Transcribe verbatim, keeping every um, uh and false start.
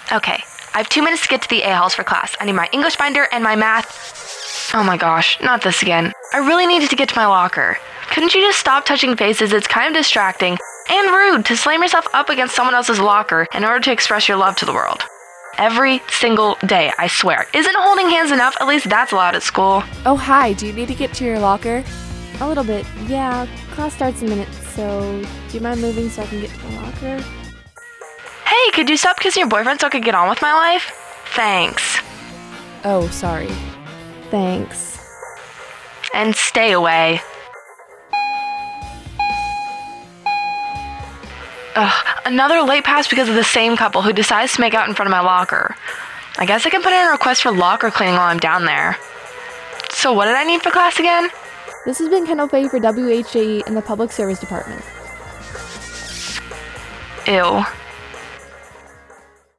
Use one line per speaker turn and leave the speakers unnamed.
Okay, I have two minutes to get to the A-halls for class. I need my English binder and my math. Oh my gosh, not this again. I really needed to get to my locker. Couldn't you just stop touching faces? It's kind of distracting and rude to slam yourself up against someone else's locker in order to express your love to the world. Every single day, I swear. Isn't holding hands enough? At least that's allowed at school.
Oh, hi. Do you need to get to your locker?
A little bit, yeah. Class starts in a minute, so do you mind moving so I can get to my locker?
Hey, could you stop kissing your boyfriend so I could get on with my life? Thanks.
Oh, sorry.
Thanks.
And stay away. Ugh, another late pass because of the same couple who decides to make out in front of my locker. I guess I can put in a request for locker cleaning while I'm down there. So what did I need for class again?
This has been Kendall Fay for W H A E in the Public Service Department.
Ew.